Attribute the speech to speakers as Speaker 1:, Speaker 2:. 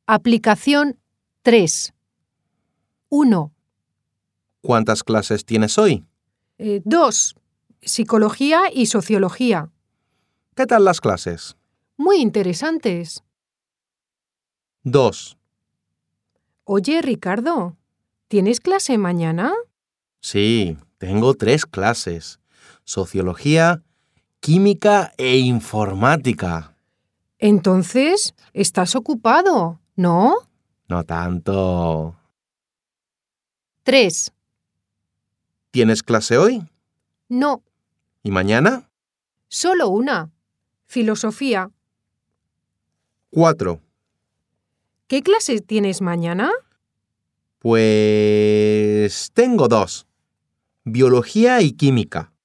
Speaker 1: Aplicación 3. 1.
Speaker 2: ¿Cuántas clases tienes hoy?
Speaker 1: 2. Psicología y sociología.
Speaker 2: ¿Qué tal las clases?
Speaker 1: Muy interesantes.
Speaker 2: 2.
Speaker 1: Oye, Ricardo, ¿tienes clase mañana?
Speaker 2: Sí, tengo 3 clases. Sociología, química e informática.
Speaker 1: Entonces, estás ocupado, ¿no?
Speaker 2: No tanto.
Speaker 1: 3.
Speaker 2: ¿Tienes clase hoy?
Speaker 1: No,
Speaker 2: ¿Y mañana?
Speaker 1: solo una. Filosofía.
Speaker 2: 4.
Speaker 1: ¿Qué clase tienes mañana?
Speaker 2: Pues tengo 2. Biología y química.